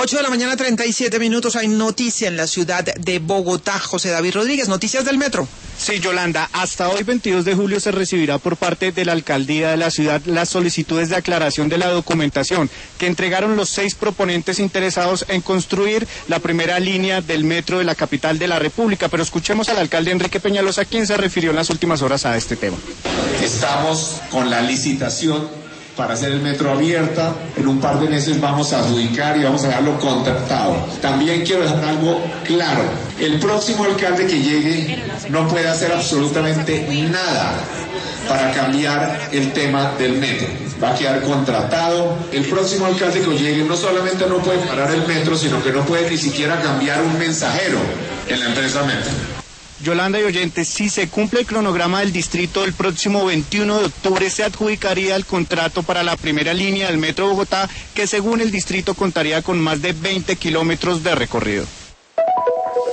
8 de la mañana, 37 minutos. Hay noticia en la ciudad de Bogotá. José David Rodríguez, noticias del metro. Sí, Yolanda, hasta hoy 22 de julio se recibirá por parte de la alcaldía de la ciudad las solicitudes de aclaración de la documentación que entregaron los 6 proponentes interesados en construir la primera línea del metro de la capital de la República. Pero escuchemos al alcalde Enrique Peñalosa, quien se refirió en las últimas horas a este tema. Estamos con la licitación para hacer el metro abierta. En un par de meses vamos a adjudicar y vamos a dejarlo contratado. También quiero dejar algo claro. El próximo alcalde que llegue no puede hacer absolutamente nada para cambiar el tema del metro. Va a quedar contratado. El próximo alcalde que llegue no solamente no puede parar el metro, sino que no puede ni siquiera cambiar un mensajero en la empresa Metro. Yolanda y oyentes, si se cumple el cronograma del distrito, el próximo 21 de octubre se adjudicaría el contrato para la primera línea del Metro Bogotá, que según el distrito contaría con más de 20 kilómetros de recorrido.